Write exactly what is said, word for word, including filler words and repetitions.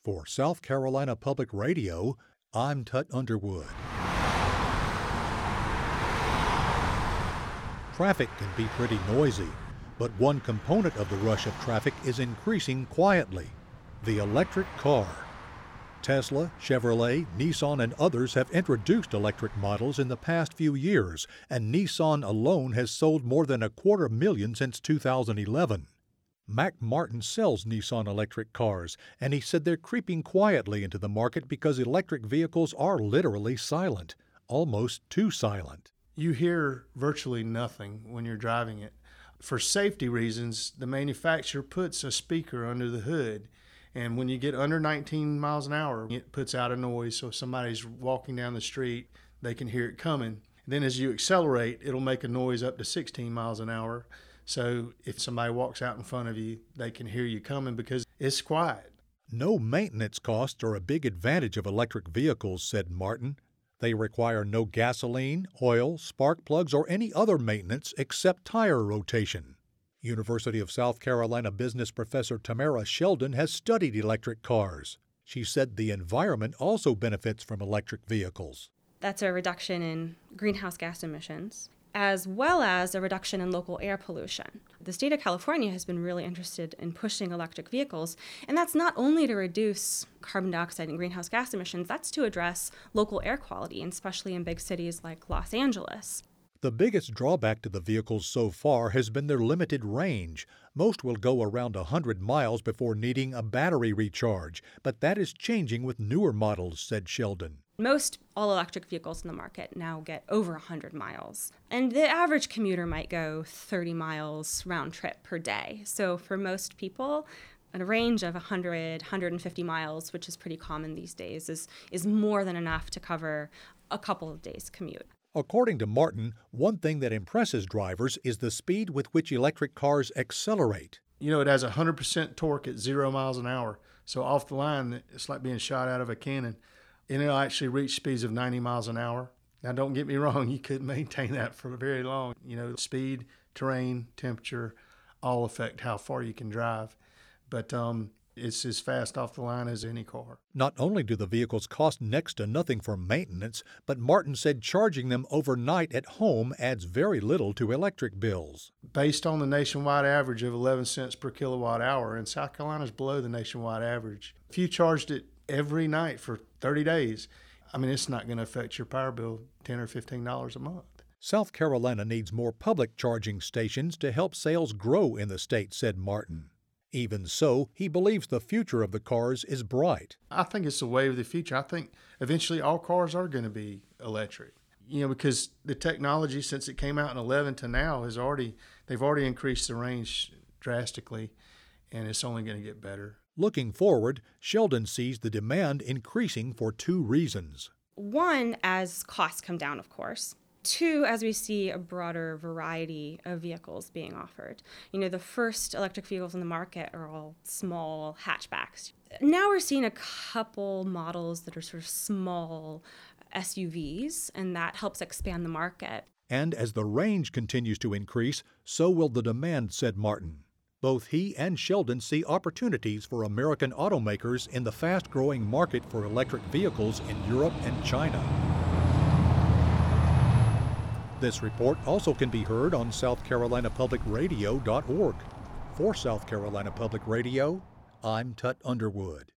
For South Carolina Public Radio, I'm Tut Underwood. Traffic can be pretty noisy, but one component of the rush of traffic is increasing quietly: the electric car. Tesla, Chevrolet, Nissan, and others have introduced electric models in the past few years, and Nissan alone has sold more than a quarter million since two thousand eleven. Mac Martin sells Nissan electric cars, and he said they're creeping quietly into the market because electric vehicles are literally silent, almost too silent. You hear virtually nothing when you're driving it. For safety reasons, the manufacturer puts a speaker under the hood, and when you get under nineteen miles an hour, it puts out a noise, so if somebody's walking down the street, they can hear it coming. Then as you accelerate, it'll make a noise up to sixteen miles an hour. So if somebody walks out in front of you, they can hear you coming because it's quiet. No maintenance costs are a big advantage of electric vehicles, said Martin. They require no gasoline, oil, spark plugs, or any other maintenance except tire rotation. University of South Carolina business professor Tamara Sheldon has studied electric cars. She said the environment also benefits from electric vehicles. That's a reduction in greenhouse gas emissions, as well as a reduction in local air pollution. The state of California has been really interested in pushing electric vehicles, and that's not only to reduce carbon dioxide and greenhouse gas emissions, that's to address local air quality, and especially in big cities like Los Angeles. The biggest drawback to the vehicles so far has been their limited range. Most will go around one hundred miles before needing a battery recharge, but that is changing with newer models, said Sheldon. Most all-electric vehicles in the market now get over one hundred miles, and the average commuter might go thirty miles round trip per day. So for most people, a range of one hundred, one hundred fifty miles, which is pretty common these days, is, is more than enough to cover a couple of days' commute. According to Martin, one thing that impresses drivers is the speed with which electric cars accelerate. You know, it has one hundred percent torque at zero miles an hour. So off the line, it's like being shot out of a cannon. And it'll actually reach speeds of ninety miles an hour. Now, don't get me wrong, you couldn't maintain that for very long. You know, speed, terrain, temperature, all affect how far you can drive. But um, it's as fast off the line as any car. Not only do the vehicles cost next to nothing for maintenance, but Martin said charging them overnight at home adds very little to electric bills. Based on the nationwide average of eleven cents per kilowatt hour, and South Carolina's below the nationwide average. If you charged it every night for thirty days, I mean, it's not going to affect your power bill ten or fifteen dollars a month. South Carolina needs more public charging stations to help sales grow in the state, said Martin. Even so, he believes the future of the cars is bright. I think it's the wave of the future. I think eventually all cars are going to be electric. You know, because the technology since it came out in eleven to now has already, they've already increased the range drastically, and it's only going to get better. Looking forward, Sheldon sees the demand increasing for two reasons. One, as costs come down, of course. Two, as we see a broader variety of vehicles being offered. You know, the first electric vehicles in the market are all small hatchbacks. Now we're seeing a couple models that are sort of small S U Vs, and that helps expand the market. And as the range continues to increase, so will the demand, said Martin. Both he and Sheldon see opportunities for American automakers in the fast-growing market for electric vehicles in Europe and China. This report also can be heard on south carolina public radio dot org. For South Carolina Public Radio, I'm Tut Underwood.